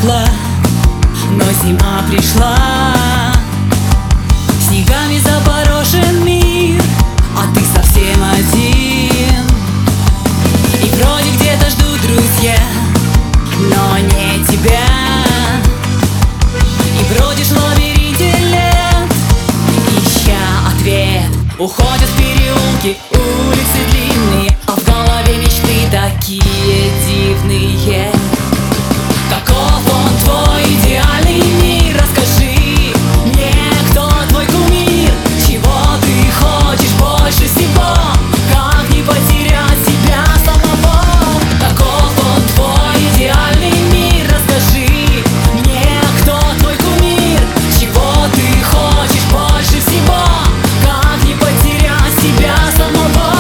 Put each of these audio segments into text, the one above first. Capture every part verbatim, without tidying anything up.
утекла, но зима пришла. Снегами запорошен мир, а ты совсем один. И вроде где-то ждут друзья, но не тебя. И бродишь в лабиринте лет, ища ответ. Уходят в переулки, улицы длинные, а в голове мечты такие дивные. Каков он, твой идеальный мир? Расскажи мне, кто твой кумир? Чего ты хочешь больше всего? Как не потерять себя самого? Каков он, твой идеальный мир? Расскажи мне, кто твой кумир? Чего ты хочешь больше всего? Как не потерять себя самого?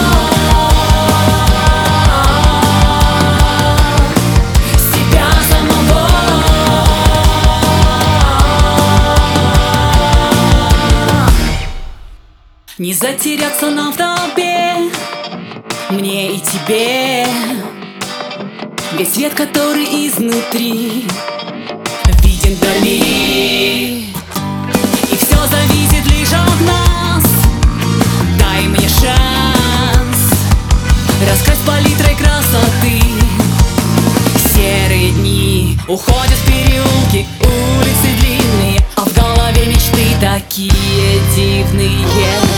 Не затеряться нам в толпе, мне и тебе. Весь свет, который изнутри виден вдали. И все зависит лишь от нас. Дай мне шанс раскрась палитрой красоты. Серые дни уходят в переулки, улицы длинные, а в голове мечты такие дивные.